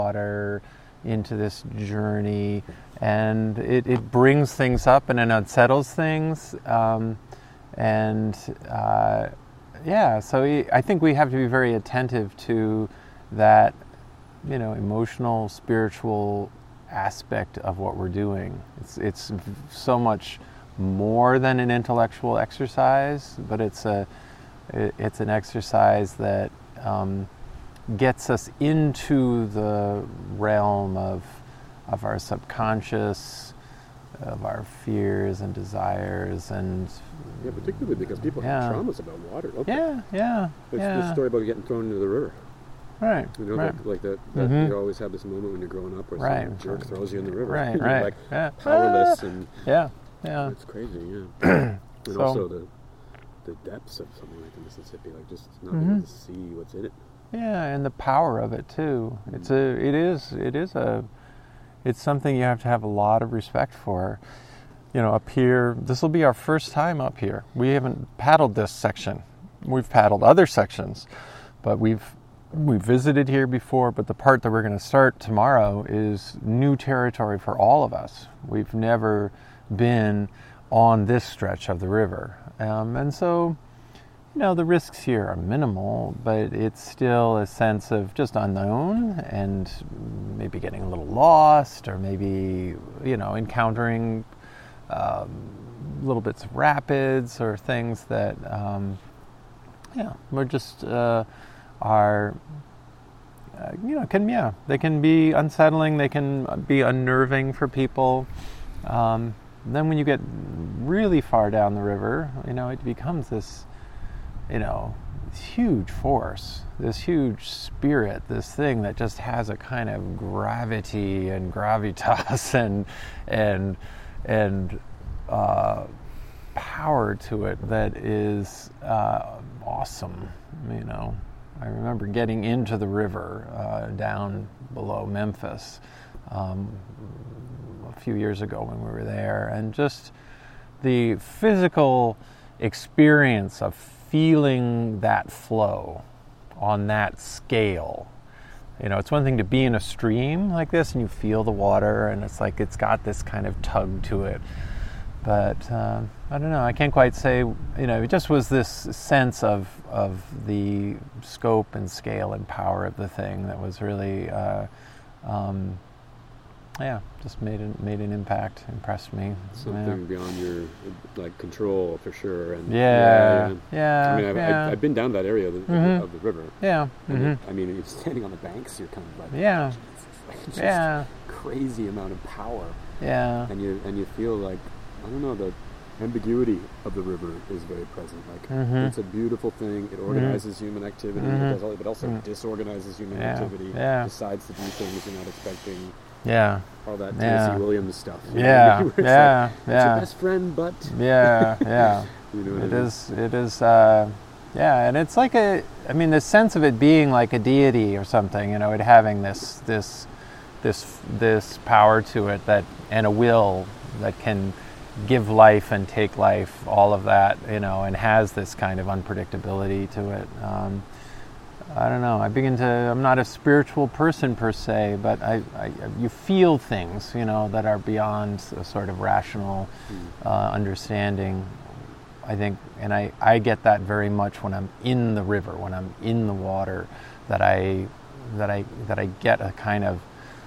water into this journey, and it brings things up and it unsettles things, so I think we have to be very attentive to that, emotional, spiritual aspect of what we're doing. It's so much more than an intellectual exercise, but it's an exercise that gets us into the realm of our subconscious, of our fears and desires, and particularly because people have traumas about water, don't they? There's this story about getting thrown into the river. Right. Like that you always have this moment when you're growing up where some jerk throws you in the river. You're like powerless and it's crazy, and also the depths of something like the Mississippi, like just not being able to see what's in it. Yeah, and the power of it too. It's something you have to have a lot of respect for. Up here, this will be our first time up here. We haven't paddled this section. We've paddled other sections, but we've visited here before. But the part that we're going to start tomorrow is new territory for all of us. We've never been on this stretch of the river, and so the risks here are minimal, but it's still a sense of just unknown and maybe getting a little lost, or maybe encountering little bits of rapids or things that we're just they can be unsettling, they can be unnerving for people. Then when you get really far down the river, it becomes this huge force, this huge spirit, this thing that just has a kind of gravity and gravitas and power to it that is awesome. I remember getting into the river down below Memphis a few years ago when we were there, and just the physical experience of feeling that flow on that scale. It's one thing to be in a stream like this and you feel the water and it's like it's got this kind of tug to it, but I don't know, I can't quite say, it just was this sense of the scope and scale and power of the thing that was really just made an impact, impressed me. Something beyond your control, for sure. And I mean, I've been down that area of the river. Yeah. And you're standing on the banks, you're kind of like, just crazy amount of power. Yeah. And you feel like, I don't know, the ambiguity of the river is very present. It's a beautiful thing. It organizes human activity. It does all, but also disorganizes human activity. Decides to do things you're not expecting. All that Tennessee Williams stuff. It's your best friend, but It is. And it's like the sense of it being like a deity or something. It having this power to it, that, and a will that can give life and take life, all of that, and has this kind of unpredictability to it. I don't know. I'm not a spiritual person per se, but you feel things, that are beyond a sort of rational understanding, I think. And I get that very much when I'm in the river, when I'm in the water, that I get a kind of,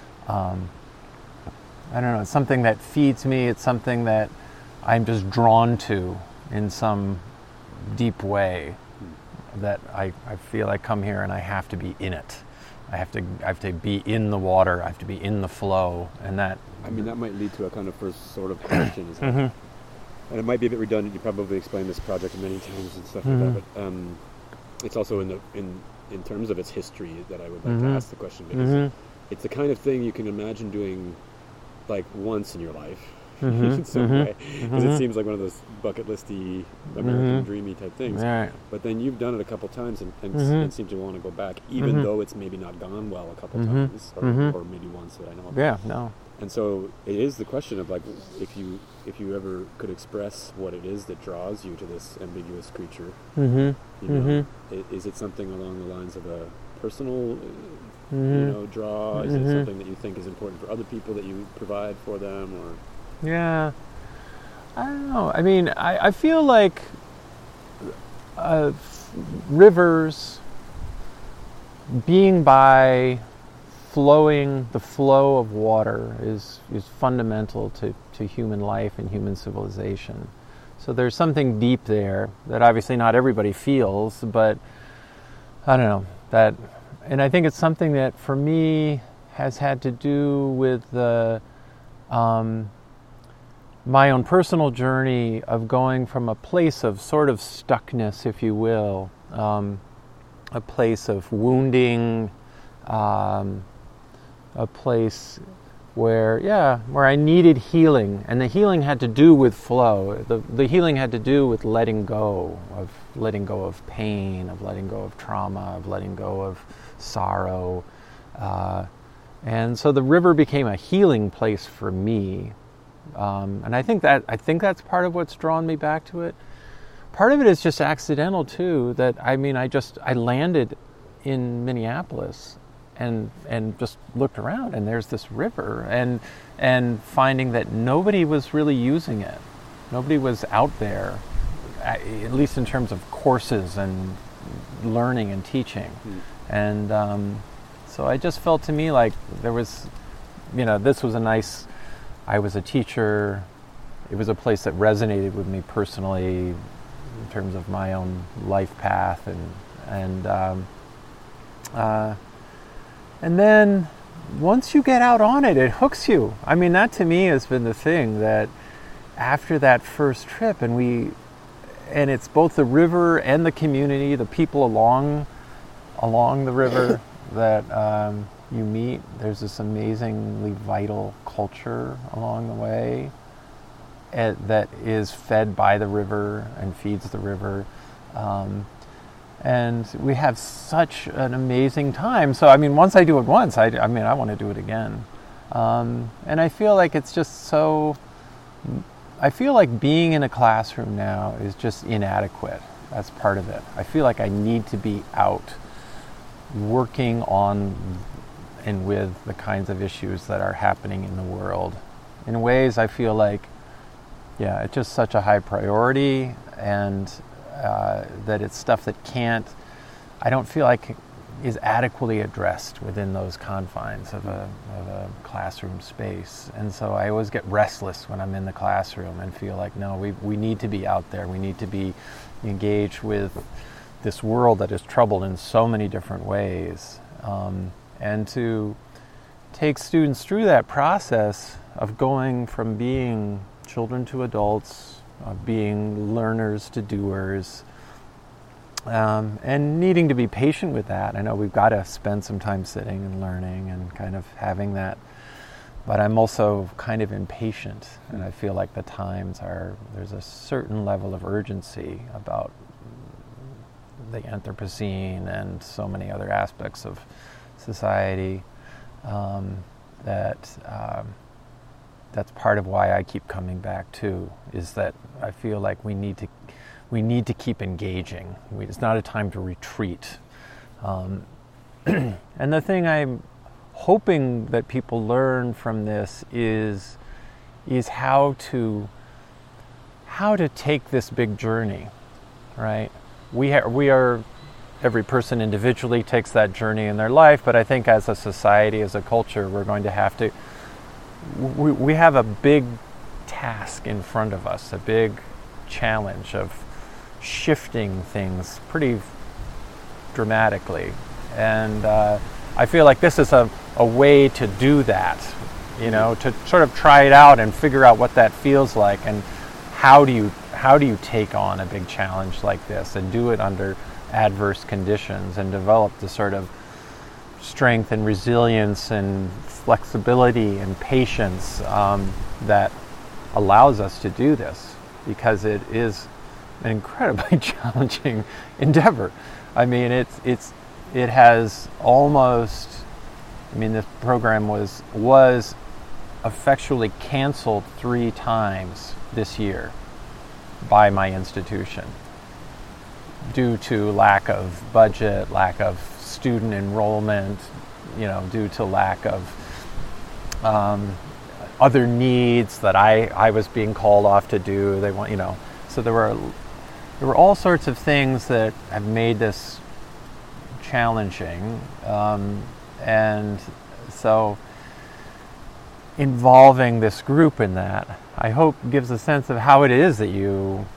I don't know, it's something that feeds me. It's something that I'm just drawn to in some deep way, that I feel I come here and I have to be in it. I have to be in the water. I have to be in the flow, and that. That might lead to a kind of first sort of question, and it might be a bit redundant. You probably explained this project many times and stuff like that, but it's also in terms of its history that I would like to ask the question, because it's the kind of thing you can imagine doing like once in your life. In some way, because it seems like one of those bucket listy American dreamy type things. Right. But then you've done it a couple times and seem to want to go back, even though it's maybe not gone well a couple times, or maybe once that I know of. Yeah, no. And so it is the question of, like, if you ever could express what it is that draws you to this ambiguous creature, is it something along the lines of personal, you know, draw? Is it something that you think is important for other people that you provide for them, or? Yeah, I don't know. I mean, I feel like rivers being by the flow of water is fundamental to human life and human civilization. So there's something deep there that obviously not everybody feels, but I don't know that, and I think it's something that for me has had to do with the my own personal journey of going from a place of sort of stuckness, if you will, a place of wounding, a place where I needed healing, and the healing had to do with flow. The healing had to do with letting go of pain, of letting go of trauma, of letting go of sorrow, and so the river became a healing place for me. And I think that's part of what's drawn me back to it. Part of it is just accidental too. That I landed in Minneapolis and just looked around, and there's this river, and finding that nobody was really using it. Nobody was out there, at least in terms of courses and learning and teaching. And so I just felt to me like there was, this was I was a teacher. It was a place that resonated with me personally in terms of my own life path, and then once you get out on it, it hooks you. I mean, that to me has been the thing that after that first trip, and it's both the river and the community, the people along the river that you meet. There's this amazingly vital culture along the way that is fed by the river and feeds the river. And we have such an amazing time. So, I mean, once I do it once, I want to do it again. And I feel like it's just I feel like being in a classroom now is just inadequate. That's part of it. I feel like I need to be out working on and with the kinds of issues that are happening in the world. In ways I feel like, it's just such a high priority, and that it's stuff that I don't feel like is adequately addressed within those confines of a classroom space. And so I always get restless when I'm in the classroom and feel like, no, we need to be out there. We need to be engaged with this world that is troubled in so many different ways. And to take students through that process of going from being children to adults, of being learners to doers, and needing to be patient with that. I know we've got to spend some time sitting and learning and kind of having that, but I'm also kind of impatient, and I feel like there's a certain level of urgency about the Anthropocene and so many other aspects of society that's part of why I keep coming back too, is that I feel like we need to keep engaging. It's not a time to retreat. And the thing I'm hoping that people learn from this is how to take this big journey, right? We are every person individually takes that journey in their life, but I think as a society, as a culture, we're going to have to. We have a big task in front of us, a big challenge of shifting things pretty dramatically, and I feel like this is a way to do that, to sort of try it out and figure out what that feels like, and how do you take on a big challenge like this and do it under adverse conditions and develop the sort of strength and resilience and flexibility and patience that allows us to do this, because it is an incredibly challenging endeavor. I mean, it has almost. I mean, this program was effectually canceled 3 times this year by my institution due to lack of budget, lack of student enrollment, due to lack of other needs that I was being called off to do. They want, so there were all sorts of things that have made this challenging, and so involving this group in that, I hope, gives a sense of how it is that you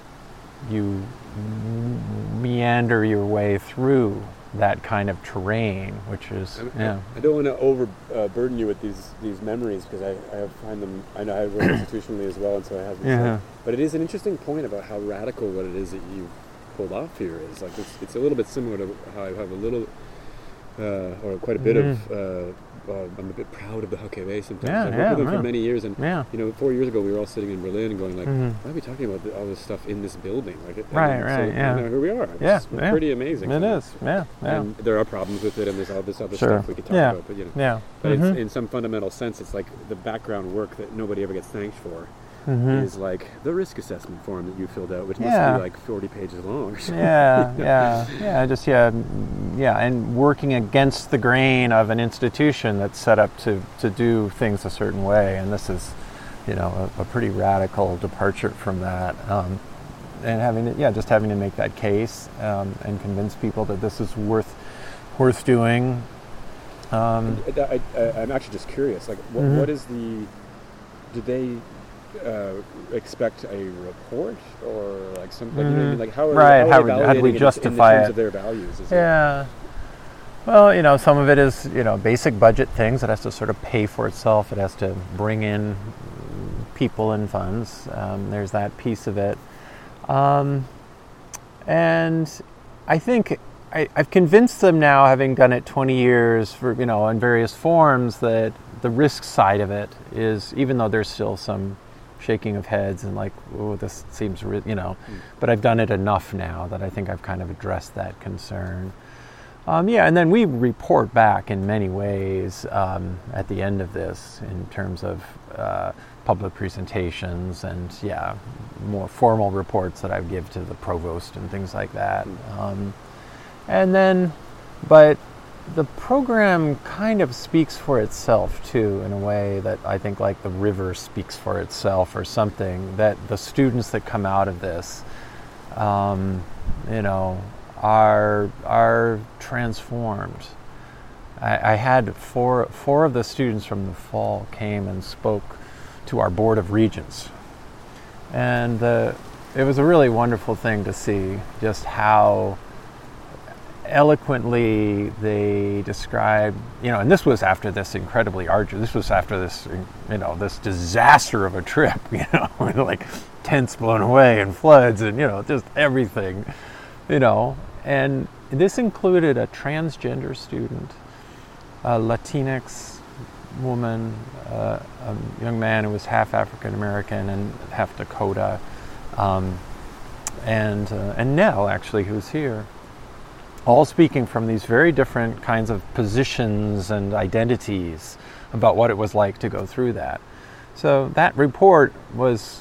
meander your way through that kind of terrain, which is, I don't want to overburden you with these memories, because I find them, I know I work institutionally as well, and so I have them. But it is an interesting point about how radical what it is that you pulled off here is. Like, it's a little bit similar to how I have a little, or quite a bit of, I'm a bit proud of the HKW sometimes. I've worked with them for many years, and 4 years ago we were all sitting in Berlin going like, why are we talking about all this stuff in this building? Like, here we are. It's pretty amazing. It is. And there are problems with it, and there's all this other stuff we could talk about. But but in some fundamental sense, it's like the background work that nobody ever gets thanked for. Is like the risk assessment form that you filled out, which must be like 40 pages long or something. And working against the grain of an institution that's set up to do things a certain way, and this is, a pretty radical departure from that, and having to make that case, and convince people that this is worth doing. I'm actually just curious, like, what is do they expect a report or like something? Like, how do we justify in terms of their values? Well, some of it is basic budget things. It has to sort of pay for itself. It has to bring in people and funds. There's that piece of it, and I think I've convinced them now, having done it 20 years for in various forms, that the risk side of it is, even though there's still some shaking of heads and like, oh, this seems, but I've done it enough now that I think I've kind of addressed that concern. And then we report back in many ways at the end of this, in terms of public presentations and more formal reports that I give to the provost and things like that. But the program kind of speaks for itself too, in a way that I think, like the river speaks for itself or something, that the students that come out of this, are transformed. I had four of the students from the fall came and spoke to our Board of Regents, and it was a really wonderful thing to see just how eloquently they describe, and this was after this incredibly arduous, this was after this, this disaster of a trip, with like tents blown away and floods and, just everything, and this included a transgender student, a Latinx woman, a young man who was half African American and half Dakota, and Nell, actually, who's here. All speaking from these very different kinds of positions and identities about what it was like to go through that. So that report was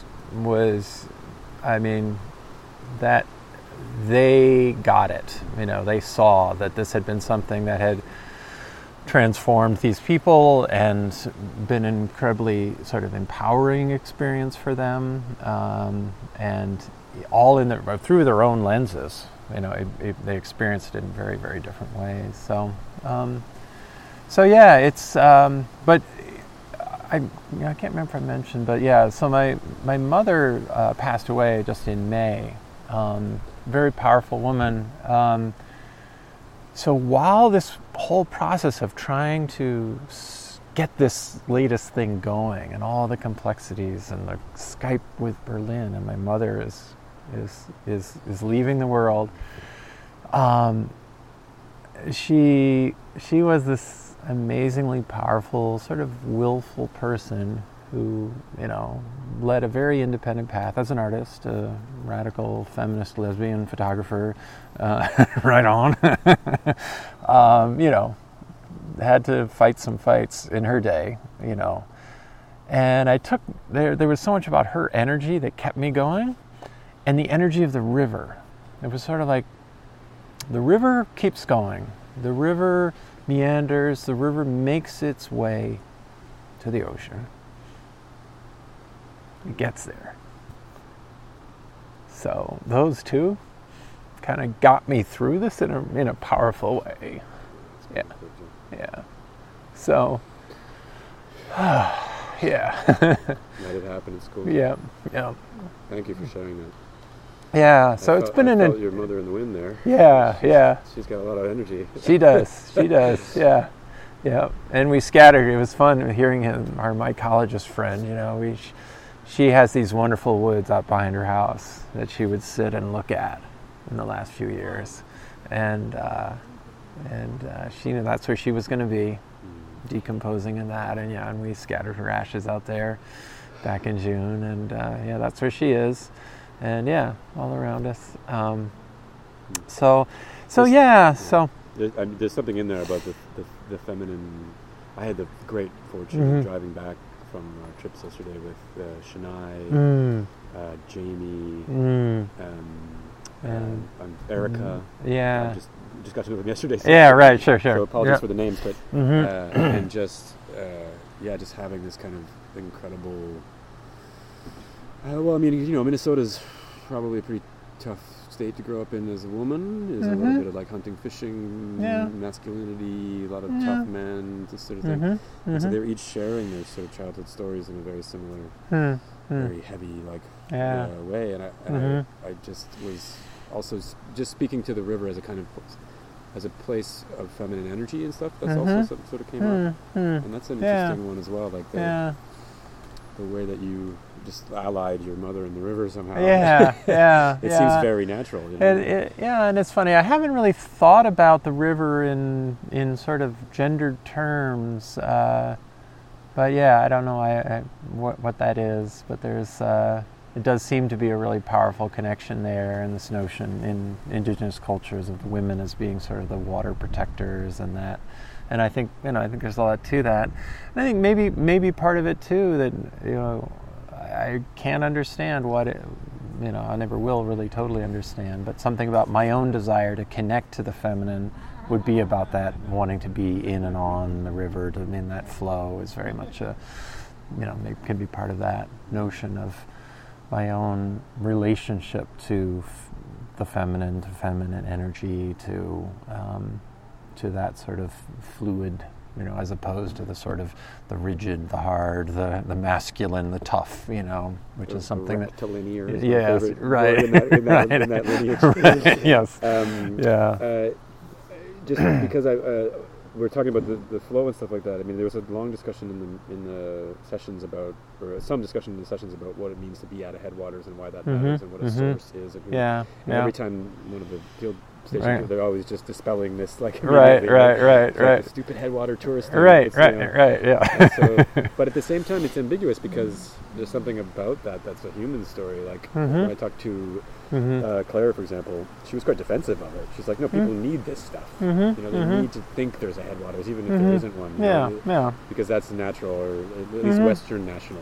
that they got it. They saw that this had been something that had transformed these people and been an incredibly sort of empowering experience for them, and all through their own lenses. They experienced it in very, very different ways. So it's. But I can't remember if I mentioned, but so my mother passed away just in May. Very powerful woman. So while this whole process of trying to get this latest thing going, and all the complexities, and the Skype with Berlin, and my mother is leaving the world. She was this amazingly powerful, sort of willful person who, led a very independent path as an artist, a radical feminist lesbian photographer, right on. Had to fight some fights in her day, And there was so much about her energy that kept me going. And the energy of the river. It was sort of like, the river keeps going, The river meanders, the river makes its way to the ocean. It gets there. So those two kind of got me through this in a powerful way. Yeah. Yeah. So, yeah. Let it happen. It's cool. Yeah. Yeah. Thank you for sharing that. Yeah. So it's been I felt your mother in the wind there. Yeah. Yeah. She's got a lot of energy. She does. She does. Yeah. Yeah. And we scattered. It was fun hearing him, our mycologist friend. You know, she has these wonderful woods out behind her house that she would sit and look at in the last few years, and she knew that's where she was going to be, decomposing in that, and we scattered her ashes out there back in June, and that's where she is, and all around us. There's something in there about the feminine. I had the great fortune of driving back from our trips yesterday with Shania, Jamie, and Erica. Yeah. Just got to know them yesterday. So Right. Sure. So apologies for the names, but and just having this kind of incredible. Minnesota's probably a pretty tough state to grow up in as a woman. Is a little bit of like hunting, fishing, masculinity, a lot of tough men, this sort of thing. And so they're each sharing their sort of childhood stories in a very similar, very heavy way. And I just was also just speaking to the river as a kind of as a place of feminine energy and stuff. That's also something sort of came up, and that's an interesting one as well. Like the way that you just allied your mother and the river somehow. It seems very natural. You know? And it's funny. I haven't really thought about the river in sort of gendered terms, but I don't know what that is. But there's it does seem to be a really powerful connection there, and this notion in indigenous cultures of women as being sort of the water protectors and that. And I think there's a lot to that. And I think maybe part of it too that I can't understand what it, I never will really totally understand, but something about my own desire to connect to the feminine would be about that, wanting to be in and on the river, that flow is very much can be part of that notion of my own relationship to the feminine, to feminine energy, to that sort of fluid, as opposed to the sort of the rigid, the hard, the masculine, the tough, which is something that rectilinear is yes, my favorite right, word in that lineage. Right, yes, just because we're talking about the flow and stuff like that. I mean, there was a long discussion in the sessions about, or some discussion in the sessions about what it means to be at a headwaters and why that matters and what a source is. And every time one of the field stations, they're always just dispelling this, like right. Like a stupid headwater tourist thing. Right. So, but at the same time, it's ambiguous because there's something about that's a human story. Like when I talked to Claire, for example, she was quite defensive of it. She's like, no, people need this stuff. They need to think there's a headwaters, even if there isn't one. Because that's natural, or at least Western natural.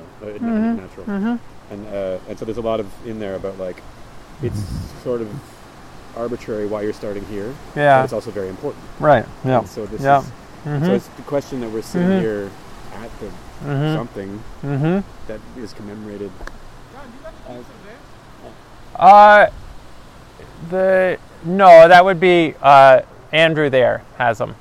And so there's a lot of in there about like it's sort of arbitrary why you're starting here. But it's also very important. Right. Yeah. And so this is so it's the question that we're sitting here at the something that is commemorated. No, that would be Andrew there has them.